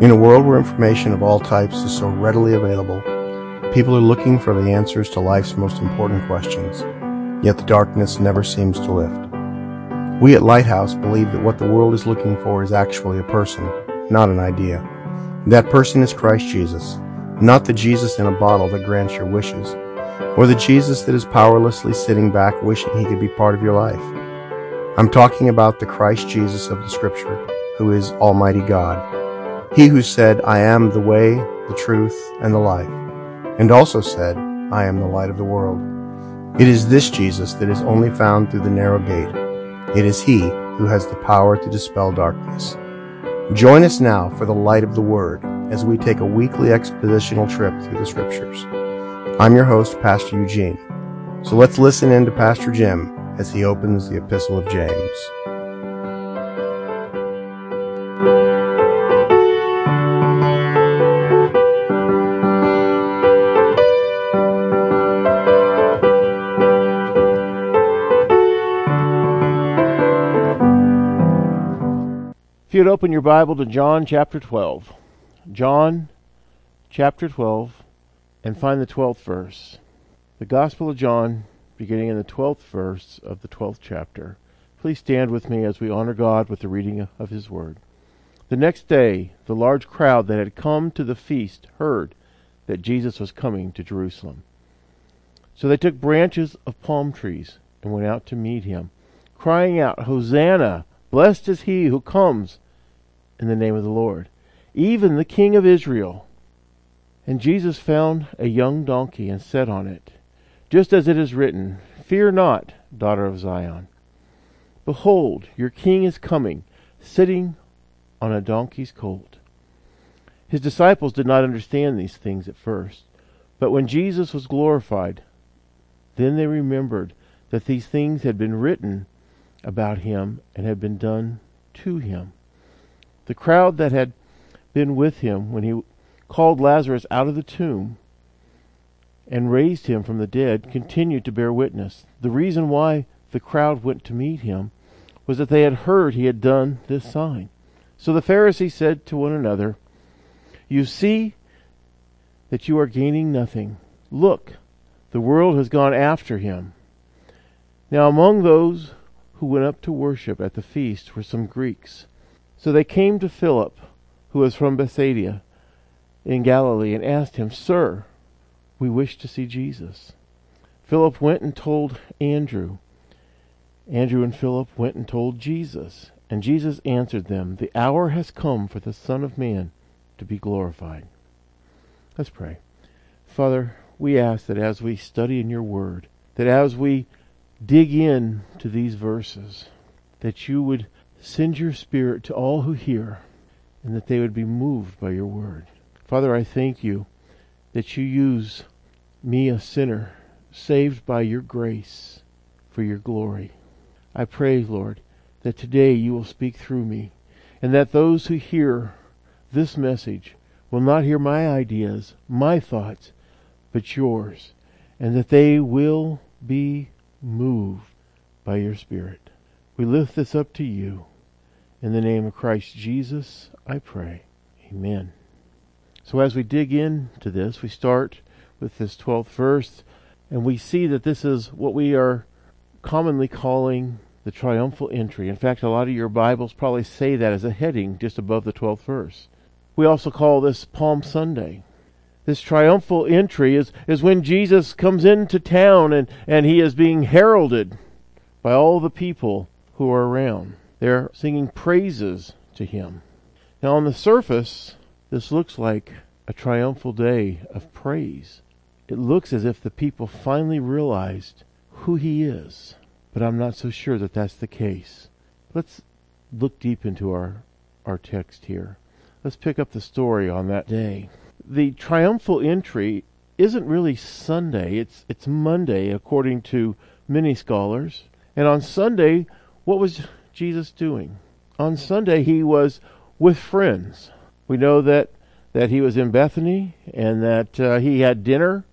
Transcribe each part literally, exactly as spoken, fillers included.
In a world where information of all types is so readily available, people are looking for the answers to life's most important questions, yet the darkness never seems to lift. We at Lighthouse believe that what the world is looking for is actually a person, not an idea. That person is Christ Jesus, not the Jesus in a bottle that grants your wishes, or the Jesus that is powerlessly sitting back wishing he could be part of your life. I'm talking about the Christ Jesus of the Scripture, who is Almighty God. He who said, I am the way, the truth, and the life, and also said, I am the light of the world. It is this Jesus that is only found through the narrow gate. It is he who has the power to dispel darkness. Join us now for the light of the Word as we take a weekly expositional trip through the Scriptures. I'm your host, Pastor Eugene. So let's listen in to Pastor Jim as he opens the Epistle of James. If you'd open your Bible to John chapter twelve. John chapter twelve, and find the twelfth verse. The Gospel of John, beginning in the twelfth verse of the twelfth chapter. Please stand with me as we honor God with the reading of His Word. The next day, the large crowd that had come to the feast heard that Jesus was coming to Jerusalem. So they took branches of palm trees and went out to meet him, crying out, Hosanna! Blessed is he who comes in the name of the Lord, even the King of Israel. And Jesus found a young donkey and sat on it, just as it is written, Fear not, daughter of Zion. Behold, your king is coming, sitting on a donkey's colt. His disciples did not understand these things at first, but when Jesus was glorified, then they remembered that these things had been written about him and had been done to him. The crowd that had been with him when he called Lazarus out of the tomb and raised him from the dead continued to bear witness. The reason why the crowd went to meet him was that they had heard he had done this sign. So the Pharisees said to one another, You see that you are gaining nothing. Look, the world has gone after him. Now among those who went up to worship at the feast were some Greeks. So they came to Philip, who was from Bethsaida in Galilee, and asked him, Sir, we wish to see Jesus. Philip went and told Andrew. Andrew and Philip went and told Jesus. And Jesus answered them, The hour has come for the Son of Man to be glorified. Let's pray. Father, we ask that as we study in your word, that as we dig in to these verses, that you would send your Spirit to all who hear, and that they would be moved by your word. Father, I thank you that you use me, a sinner, saved by your grace, for your glory. I pray, Lord, that today you will speak through me, and that those who hear this message will not hear my ideas, my thoughts, but yours, and that they will be moved by your Spirit. We lift this up to you. In the name of Christ Jesus, I pray. Amen. So as we dig into this, we start with this twelfth verse, and we see that this is what we are commonly calling the triumphal entry. In fact, a lot of your Bibles probably say that as a heading just above the twelfth verse. We also call this Palm Sunday. This triumphal entry is, is when Jesus comes into town and, and he is being heralded by all the people who are around. They're singing praises to him. Now on the surface, this looks like a triumphal day of praise. It looks as if the people finally realized who he is. But I'm not so sure that that's the case. Let's look deep into our, our text here. Let's pick up the story on that day. The triumphal entry isn't really Sunday, it's it's Monday according to many scholars. And on Sunday, what was Jesus doing? On Sunday he was with friends. We know that, that he was in Bethany and that uh, he had dinner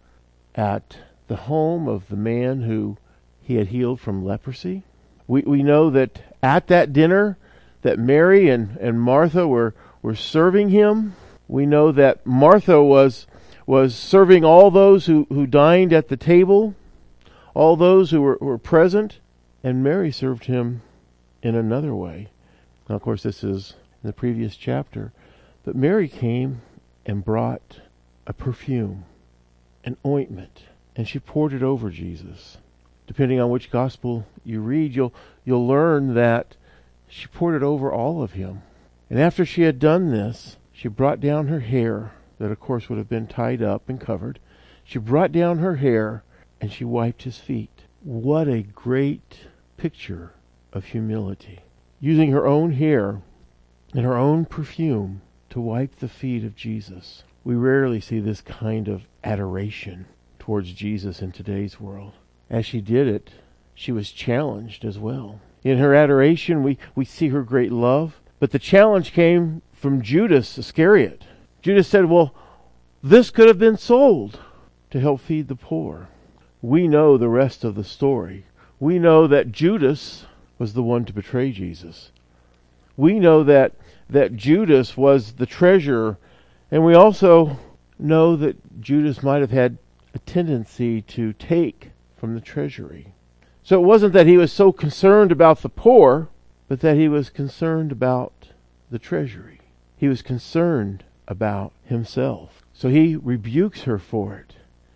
at the home of the man who he had healed from leprosy. We we know that at that dinner that Mary and, and Martha were, were serving him. We know that Martha was was serving all those who, who dined at the table, all those who were, were present, and Mary served him in another way. Now, of course, this is in the previous chapter, but Mary came and brought a perfume, an ointment, and she poured it over Jesus. Depending on which gospel you read, you'll you'll learn that she poured it over all of him. And after she had done this, she brought down her hair, that of course would have been tied up and covered. She brought down her hair and she wiped his feet. What a great picture of humility. Using her own hair and her own perfume to wipe the feet of Jesus. We rarely see this kind of adoration towards Jesus in today's world. As she did it, she was challenged as well. In her adoration, we, we see her great love, but the challenge came from Judas Iscariot. Judas said, well, this could have been sold to help feed the poor. We know the rest of the story. We know that Judas was the one to betray Jesus. We know that, that Judas was the treasurer, and we also know that Judas might have had a tendency to take from the treasury. So it wasn't that he was so concerned about the poor, but that he was concerned about the treasury. He was concerned about himself. So he rebukes her for it.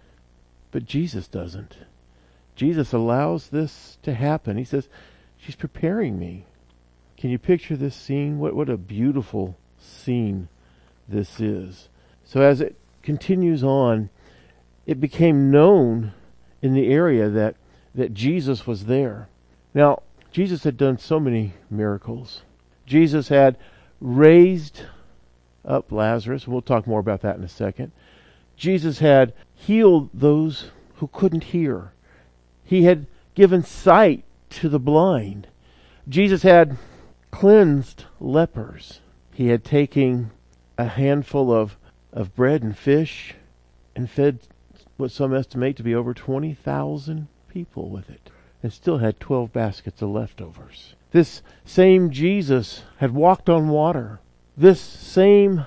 But Jesus doesn't. Jesus allows this to happen. He says, she's preparing me. Can you picture this scene? What, what a beautiful scene this is. So as it continues on, it became known in the area that, that Jesus was there. Now, Jesus had done so many miracles. Jesus had raised up Lazarus. We'll talk more about that in a second. Jesus had healed those who couldn't hear. He had given sight to the blind. Jesus had cleansed lepers. He had taken a handful of, of bread and fish and fed what some estimate to be over twenty thousand people with it, and still had twelve baskets of leftovers. This same Jesus had walked on water. This same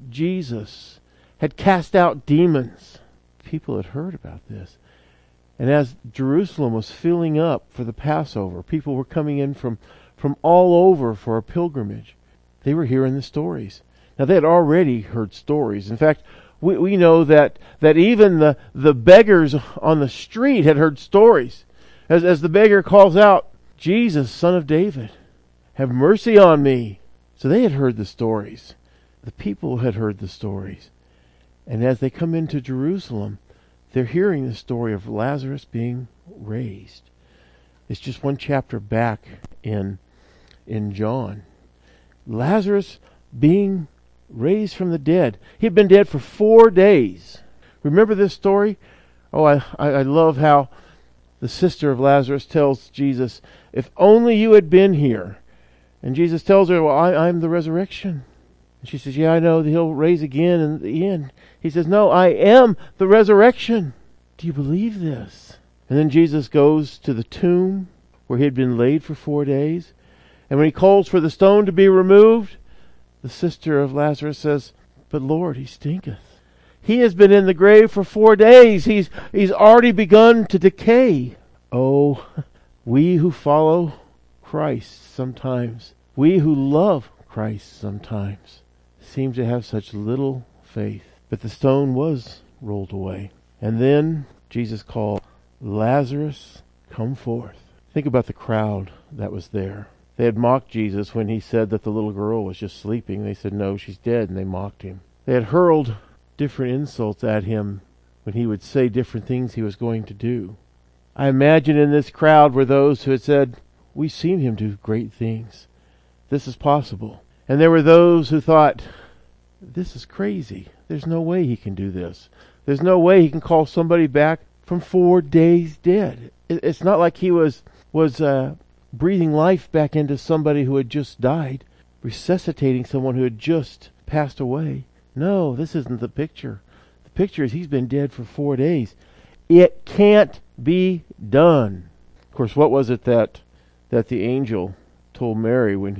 Jesus had cast out demons. People had heard about this. And as Jerusalem was filling up for the Passover, people were coming in from, from all over for a pilgrimage. They were hearing the stories. Now, they had already heard stories. In fact, we, we know that, that even the, the beggars on the street had heard stories. As, as the beggar calls out, Jesus, Son of David, have mercy on me. So they had heard the stories. The people had heard the stories. And as they come into Jerusalem, they're hearing the story of Lazarus being raised. It's just one chapter back in, in John. Lazarus being raised from the dead. He had been dead for four days. Remember this story? Oh, I, I love how the sister of Lazarus tells Jesus, if only you had been here. And Jesus tells her, well, I, I'm the resurrection. And she says, yeah, I know that he'll raise again in the end. He says, no, I am the resurrection. Do you believe this? And then Jesus goes to the tomb where he had been laid for four days. And when he calls for the stone to be removed, the sister of Lazarus says, but Lord, he stinketh. He has been in the grave for four days. He's, he's already begun to decay. Oh, we who follow Christ sometimes, we who love Christ sometimes, seem to have such little faith. But the stone was rolled away. And then Jesus called, Lazarus, come forth. Think about the crowd that was there. They had mocked Jesus when he said that the little girl was just sleeping. They said, no, she's dead, and they mocked him. They had hurled different insults at him when he would say different things he was going to do. I imagine in this crowd were those who had said, we've seen him do great things. This is possible. And there were those who thought, this is crazy. There's no way he can do this. There's no way he can call somebody back from four days dead. It's not like he was was uh, breathing life back into somebody who had just died, resuscitating someone who had just passed away. No, this isn't the picture. The picture is he's been dead for four days. It can't be done. Of course, what was it that that the angel told Mary when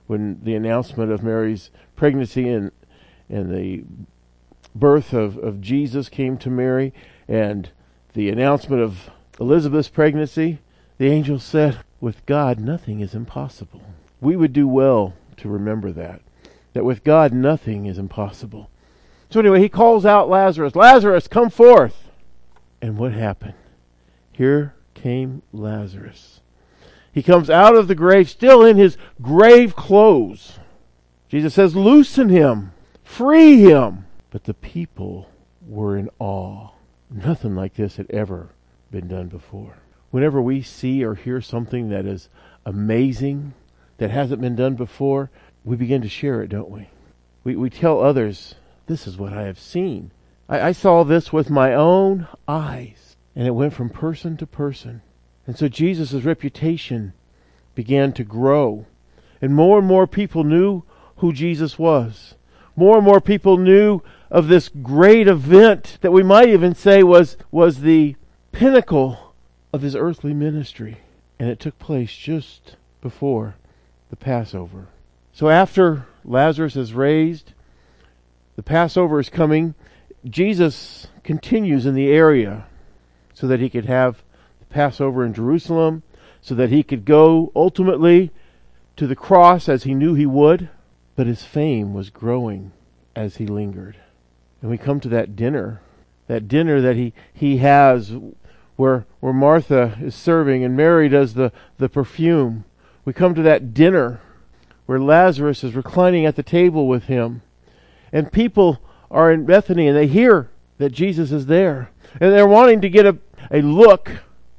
when the announcement of Mary's pregnancy and and the birth of, of Jesus came to Mary, and the announcement of Elizabeth's pregnancy, the angel said, with God, nothing is impossible. We would do well to remember that, that with God, nothing is impossible. So anyway, he calls out Lazarus, Lazarus, come forth. And what happened? Here came Lazarus. He comes out of the grave, still in his grave clothes. Jesus says, loosen him, free him. But the people were in awe. Nothing like this had ever been done before. Whenever we see or hear something that is amazing, that hasn't been done before, we begin to share it, don't we? We we tell others, this is what I have seen. I, I saw this with my own eyes. And it went from person to person. And so Jesus' reputation began to grow. And more and more people knew who Jesus was. More and more people knew of this great event that we might even say was, was the pinnacle of his earthly ministry. And it took place just before the Passover. So after Lazarus is raised, the Passover is coming. Jesus continues in the area so that he could have the Passover in Jerusalem, so that he could go ultimately to the cross as he knew he would. But his fame was growing as he lingered. And we come to that dinner, that dinner that he, he has where where Martha is serving and Mary does the, the perfume. We come to that dinner where Lazarus is reclining at the table with him. And people are in Bethany and they hear that Jesus is there. And they're wanting to get a, a look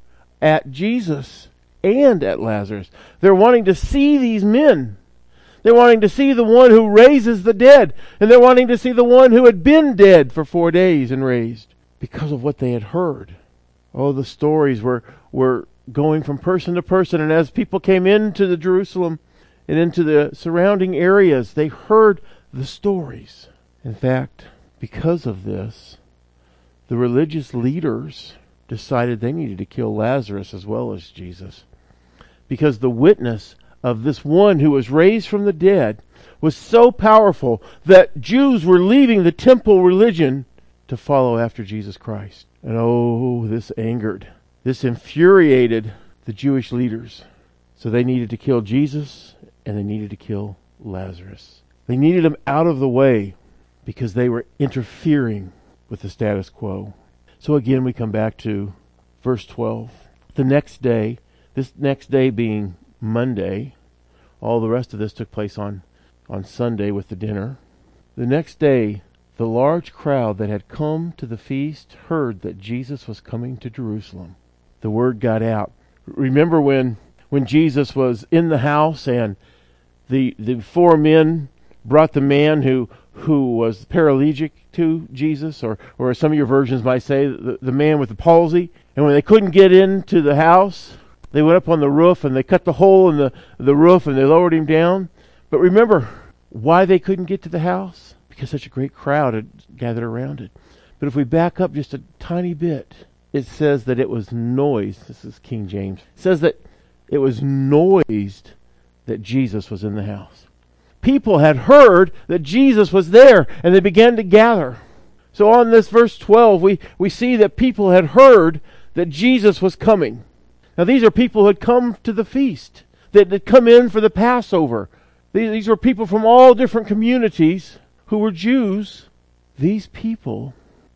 at Jesus and at Lazarus. They're wanting to see these men. They're wanting to see the one who raises the dead. And they're wanting to see the one who had been dead for four days and raised because of what they had heard. Oh, the stories were, were going from person to person. And as people came into the Jerusalem and into the surrounding areas, they heard the stories. In fact, because of this, the religious leaders decided they needed to kill Lazarus as well as Jesus. Because the witness of this one who was raised from the dead was so powerful that Jews were leaving the temple religion to follow after Jesus Christ. And oh, this angered, this infuriated the Jewish leaders. So they needed to kill Jesus and they needed to kill Lazarus. They needed him out of the way because they were interfering with the status quo. So again, we come back to verse twelve. The next day, this next day being Monday, all the rest of this took place on, on Sunday with the dinner. The next day, the large crowd that had come to the feast heard that Jesus was coming to Jerusalem. The word got out. Remember when, when Jesus was in the house and the the four men brought the man who who was paralytic to Jesus, or, or some of your versions might say the, the man with the palsy. And when they couldn't get into the house, they went up on the roof and they cut the hole in the, the roof and they lowered him down. But remember why they couldn't get to the house? Because such a great crowd had gathered around it. But if we back up just a tiny bit, it says that it was noised. This is King James. It says that it was noised that Jesus was in the house. People had heard that Jesus was there, and they began to gather. So on this verse twelve, we, we see that people had heard that Jesus was coming. Now these are people who had come to the feast, that had come in for the Passover. These, these were people from all different communities who were Jews. These people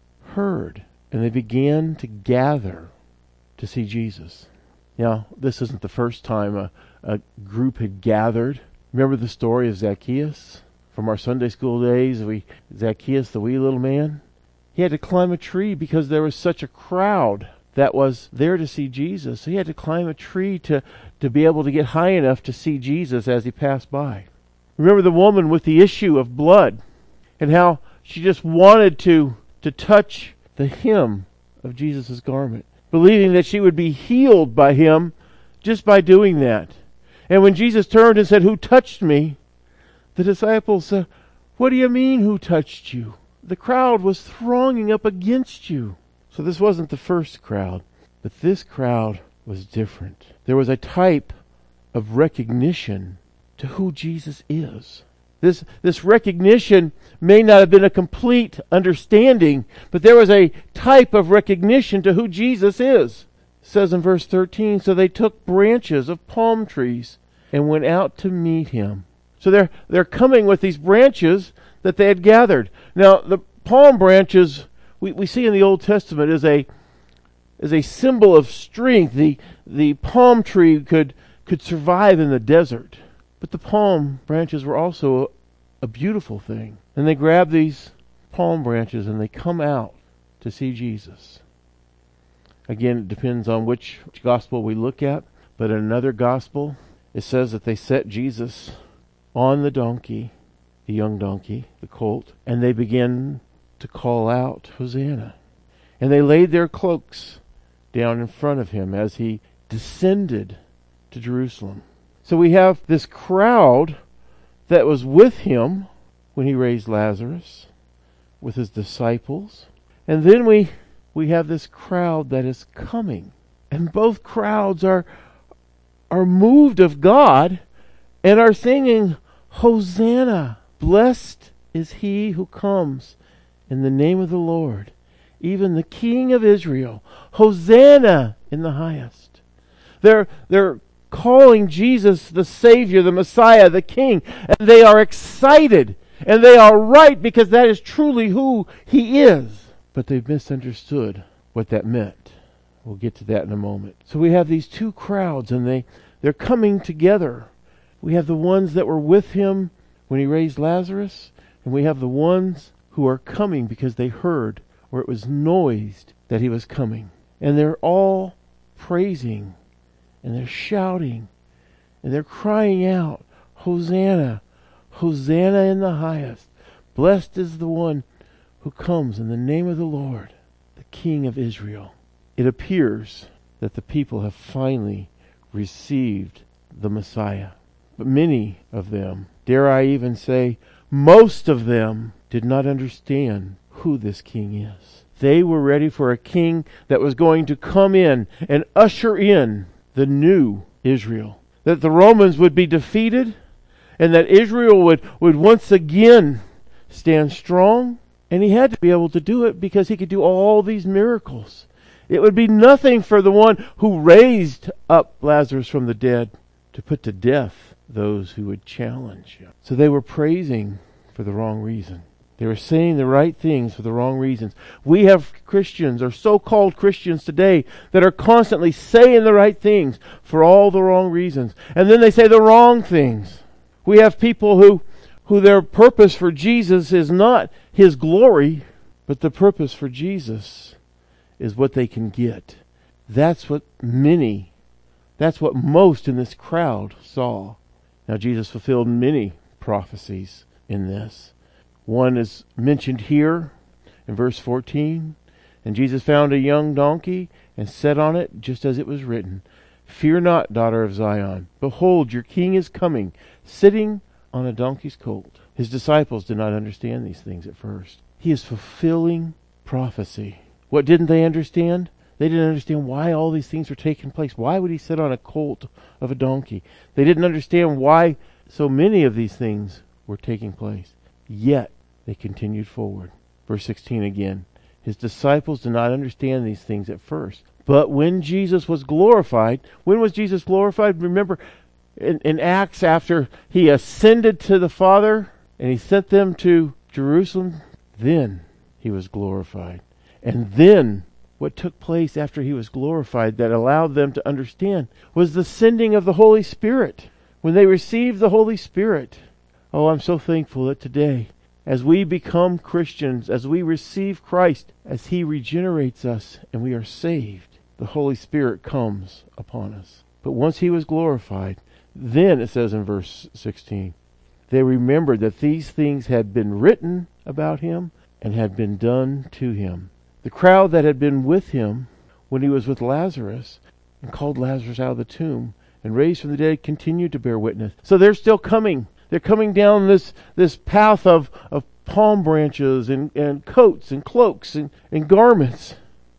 heard, and they began to gather to see Jesus. Now, this isn't the first time a, a group had gathered. Remember the story of Zacchaeus from our Sunday school days? We Zacchaeus, the wee little man. He had to climb a tree because there was such a crowd that was there to see Jesus. So he had to climb a tree to, to be able to get high enough to see Jesus as he passed by. Remember the woman with the issue of blood and how she just wanted to, to touch the hem of Jesus' garment, believing that she would be healed by him just by doing that. And when Jesus turned and said, "Who touched me?" the disciples said, "What do you mean, who touched you? The crowd was thronging up against you." So this wasn't the first crowd, but this crowd was different. There was a type of recognition to who Jesus is. This, this recognition may not have been a complete understanding, but there was a type of recognition to who Jesus is. It says in verse thirteen, so they took branches of palm trees and went out to meet him. So they're, they're coming with these branches that they had gathered. Now, the palm branches we, we see in the Old Testament is a, is a symbol of strength. The, the palm tree could, could survive in the desert. But the palm branches were also a, a beautiful thing. And they grab these palm branches and they come out to see Jesus. Again, it depends on which, which gospel we look at. But in another gospel, it says that they set Jesus on the donkey, the young donkey, the colt, and they began to call out, Hosanna. And they laid their cloaks down in front of him as he descended to Jerusalem. So we have this crowd that was with him when he raised Lazarus, with his disciples. And then we we have this crowd that is coming. And both crowds are are moved of God and are singing, Hosanna! Blessed is he who comes in the name of the Lord, even the King of Israel. Hosanna in the highest. They're, they're calling Jesus the Savior, the Messiah, the King, and they are excited, and they are right because that is truly who he is. But they've misunderstood what that meant. We'll get to that in a moment. So we have these two crowds, and they, they're coming together. We have the ones that were with him when he raised Lazarus, and we have the ones who are coming because they heard, or it was noised that he was coming. And they're all praising, and they're shouting, and they're crying out, Hosanna, Hosanna in the highest. Blessed is the one who comes in the name of the Lord, the King of Israel. It appears that the people have finally received the Messiah. But many of them, dare I even say, most of them did not understand who this king is. They were ready for a king that was going to come in and usher in the new Israel. That the Romans would be defeated and that Israel would, would once again stand strong. And he had to be able to do it because he could do all these miracles. It would be nothing for the one who raised up Lazarus from the dead to put to death those who would challenge him. So they were praising for the wrong reason. They were saying the right things for the wrong reasons. We have Christians, or so-called Christians today, that are constantly saying the right things for all the wrong reasons. And then they say the wrong things. We have people who, who their purpose for Jesus is not his glory, but the purpose for Jesus is what they can get. That's what many, that's what most in this crowd saw. Now Jesus fulfilled many prophecies in this. One is mentioned here in verse fourteen. And Jesus found a young donkey and sat on it just as it was written. Fear not, daughter of Zion. Behold, your king is coming, sitting on a donkey's colt. His disciples did not understand these things at first. He is fulfilling prophecy. What didn't they understand? They didn't understand why all these things were taking place. Why would he sit on a colt of a donkey? They didn't understand why so many of these things were taking place. Yet they continued forward. Verse sixteen again. His disciples did not understand these things at first. But when Jesus was glorified, when was Jesus glorified? Remember in, in Acts, after he ascended to the Father and he sent them to Jerusalem, then he was glorified. And then what took place after he was glorified that allowed them to understand was the sending of the Holy Spirit. When they received the Holy Spirit. Oh, I'm so thankful that today, as we become Christians, as we receive Christ, as he regenerates us and we are saved, the Holy Spirit comes upon us. But once he was glorified, then it says in verse sixteen, they remembered that these things had been written about him and had been done to him. The crowd that had been with him when he was with Lazarus and called Lazarus out of the tomb and raised from the dead continued to bear witness. So they're still coming. They're coming down this, this path of, of palm branches and, and coats and cloaks and, and garments.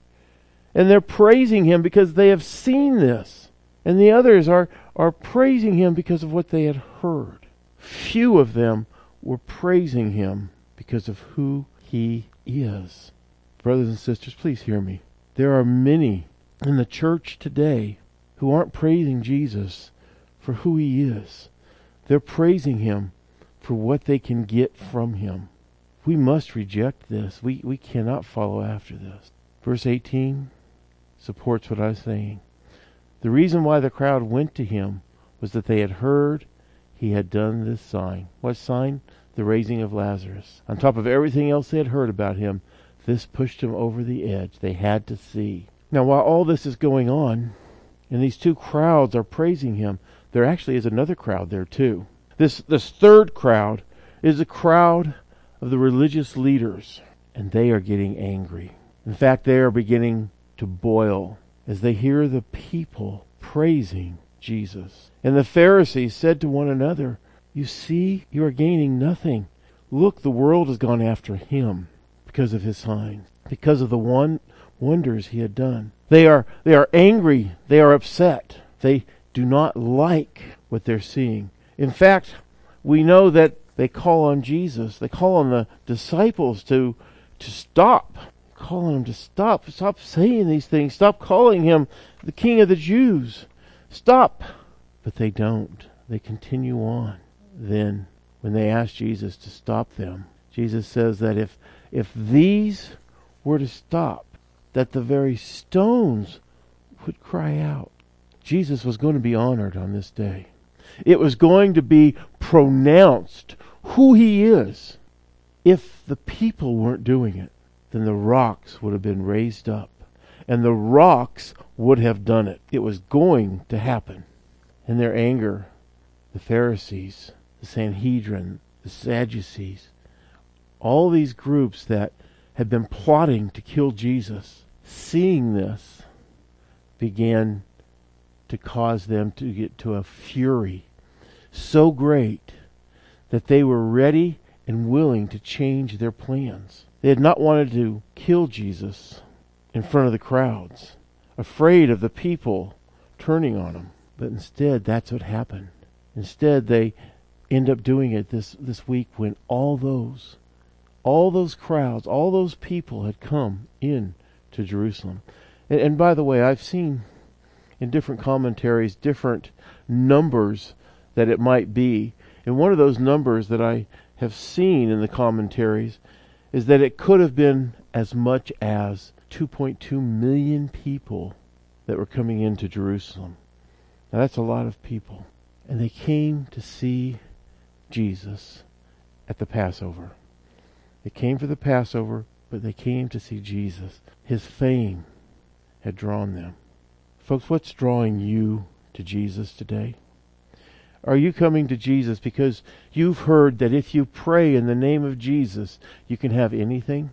And they're praising him because they have seen this. And the others are, are praising him because of what they had heard. few of them were praising him because of who he is. Brothers and sisters, please hear me. There are many in the church today who aren't praising Jesus for who he is. They're praising him for what they can get from him. We must reject this. We, we cannot follow after this. Verse eighteen supports what I was saying. The reason why the crowd went to him was that they had heard he had done this sign. What sign? The raising of Lazarus. On top of everything else they had heard about him, this pushed them over the edge. They had to see. Now, while all this is going on, and these two crowds are praising him, there actually is another crowd there too. This, this third crowd is a crowd of the religious leaders, and they are getting angry. In fact, they are beginning to boil as they hear the people praising Jesus. And the Pharisees said to one another, "You see, you are gaining nothing. Look, the world has gone after him because of his signs, because of the one wonders he had done." They are they are angry. They are upset. They do not like what they're seeing. In fact, we know that they call on Jesus. They call on the disciples to to stop. Calling him to stop. Stop saying these things. Stop calling him the King of the Jews. Stop. But they don't. They continue on. Then, when they ask Jesus to stop them, Jesus says that if if these were to stop, that the very stones would cry out. Jesus was going to be honored on this day. It was going to be pronounced who he is. If the people weren't doing it, then the rocks would have been raised up, and the rocks would have done it. It was going to happen. In their anger, the Pharisees, the Sanhedrin, the Sadducees, all these groups that had been plotting to kill Jesus, seeing this, began to cause them to get to a fury so great that they were ready and willing to change their plans. They had not wanted to kill Jesus in front of the crowds, afraid of the people turning on him. But instead, that's what happened. Instead, they end up doing it this, this week when all those, all those crowds, all those people had come in to Jerusalem. And, and by the way, I've seen in different commentaries different numbers that it might be. And one of those numbers that I have seen in the commentaries is that it could have been as much as two point two million people that were coming into Jerusalem. Now that's a lot of people. And they came to see Jesus at the Passover. They came for the Passover, but they came to see Jesus. His fame had drawn them. Folks, what's drawing you to Jesus today? Are you coming to Jesus because you've heard that if you pray in the name of Jesus, you can have anything?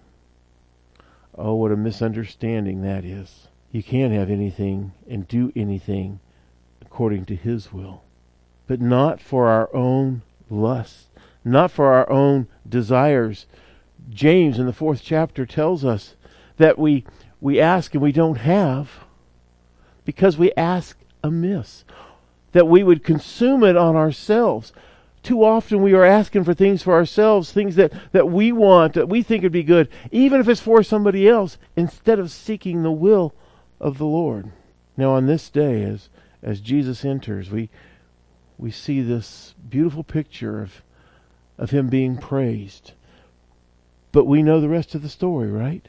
Oh, what a misunderstanding that is. You can't have anything and do anything according to his will, but not for our own lusts, not for our own desires. James in the fourth chapter tells us that we we ask and we don't have because we ask amiss, that we would consume it on ourselves. Too often we are asking for things for ourselves, things that, that we want, that we think would be good, even if it's for somebody else, instead of seeking the will of the Lord. Now on this day, as as Jesus enters, we we see this beautiful picture of of him being praised. But we know the rest of the story, right?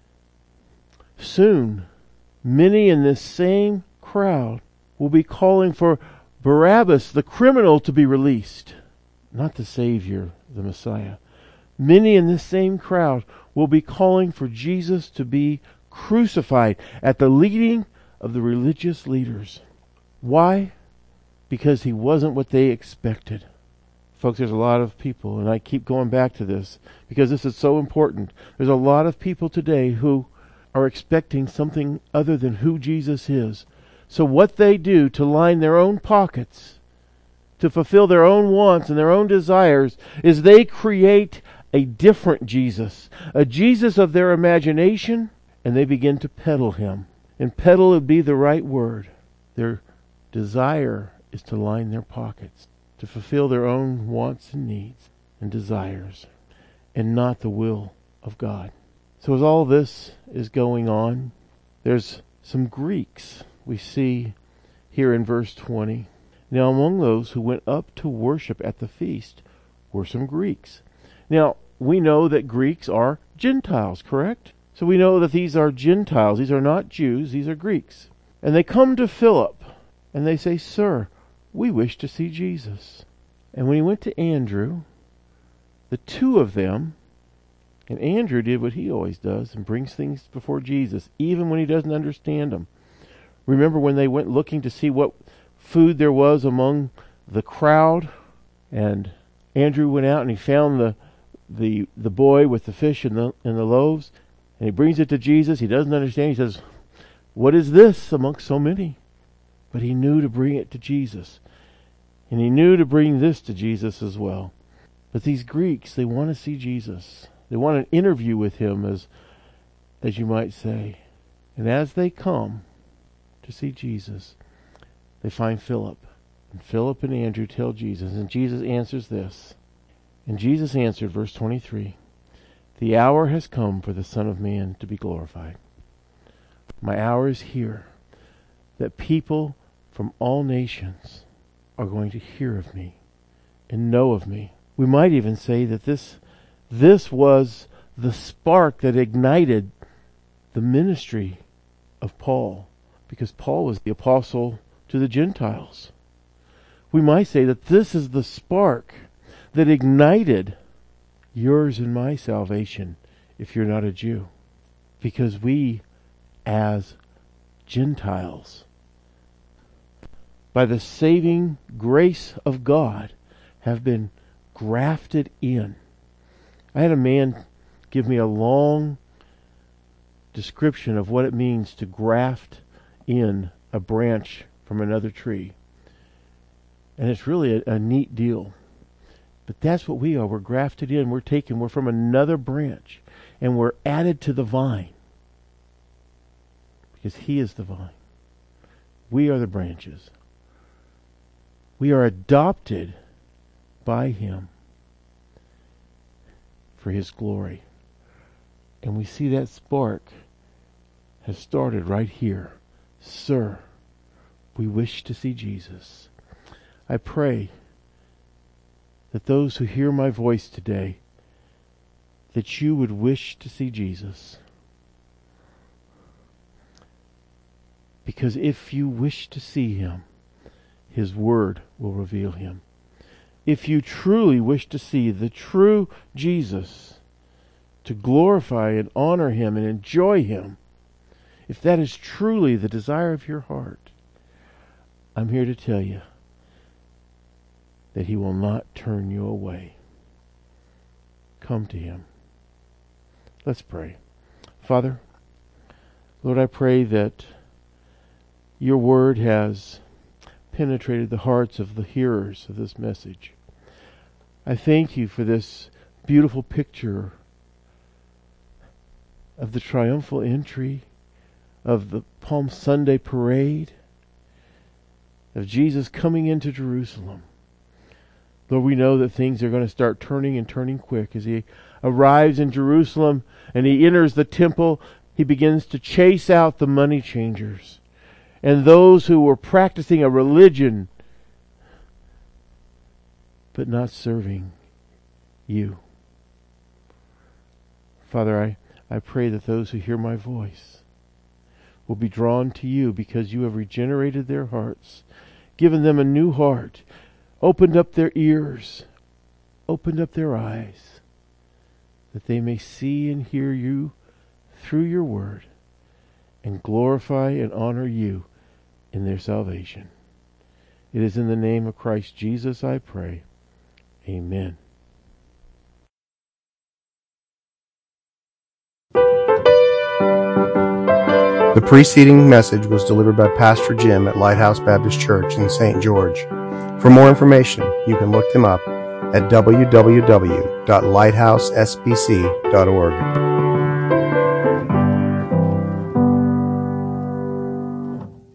Soon, many in this same crowd will be calling for Barabbas, the criminal, to be released, not the Savior, the Messiah. Many in this same crowd will be calling for Jesus to be crucified at the leading of the religious leaders. Why? Because he wasn't what they expected. Folks, there's a lot of people, and I keep going back to this because this is so important. There's a lot of people today who are expecting something other than who Jesus is. So what they do to line their own pockets, to fulfill their own wants and their own desires, is they create a different Jesus, a Jesus of their imagination, and they begin to peddle him. And peddle would be the right word. Their desire is to line their pockets. to fulfill their own wants and needs and desires, and not the will of God. So as all this is going on, there's some Greeks we see here in verse twenty. Now among those who went up to worship at the feast were some Greeks. Now we know that Greeks are Gentiles, correct? So we know that these are Gentiles. These are not Jews. These are Greeks. And they come to Philip and they say, "Sir, we wish to see Jesus." And when he went to Andrew, the two of them, and Andrew did what he always does and brings things before Jesus, even when he doesn't understand them. Remember when they went looking to see what food there was among the crowd, and Andrew went out and he found the the the boy with the fish and the and the loaves, and he brings it to Jesus. He doesn't understand. He says, "What is this amongst so many?" But he knew to bring it to Jesus, and he knew to bring this to Jesus as well. But these Greeks, they want to see Jesus. They want an interview with him, as as you might say. And as they come to see Jesus, they find Philip. And Philip and Andrew tell Jesus, and Jesus answers this. And Jesus answered, verse twenty-three, "The hour has come for the Son of Man to be glorified." My hour is here, that people from all nations are going to hear of me and know of me. We might even say that this this was the spark that ignited the ministry of Paul, because Paul was the apostle to the Gentiles. We might say that this is the spark that ignited yours and my salvation if you're not a Jew, because we as Gentiles, by the saving grace of God, have been grafted in. I had a man give me a long description of what it means to graft in a branch from another tree. And it's really a, a neat deal. But that's what we are. We're grafted in. We're taken. We're from another branch. And we're added to the vine. Because he is the vine. We are the branches. We are adopted by him for his glory. And we see that spark has started right here. "Sir, we wish to see Jesus." I pray that those who hear my voice today, that you would wish to see Jesus. Because if you wish to see him, his word will reveal him. If you truly wish to see the true Jesus, to glorify and honor him and enjoy him, if that is truly the desire of your heart, I'm here to tell you that he will not turn you away. Come to him. Let's pray. Father, Lord, I pray that your word has penetrated the hearts of the hearers of this message. I thank you for this beautiful picture of the triumphal entry of the Palm Sunday parade, of Jesus coming into Jerusalem. Lord, we know that things are going to start turning and turning quick. As he arrives in Jerusalem and he enters the temple, he begins to chase out the money changers and those who were practicing a religion but not serving you. Father, I, I pray that those who hear my voice will be drawn to you because you have regenerated their hearts, given them a new heart, opened up their ears, opened up their eyes, that they may see and hear you through your word and glorify and honor you in their salvation. It is in the name of Christ Jesus I pray. Amen. The preceding message was delivered by Pastor Jim at Lighthouse Baptist Church in Saint George. For more information, you can look them up at w w w dot lighthouse s b c dot org.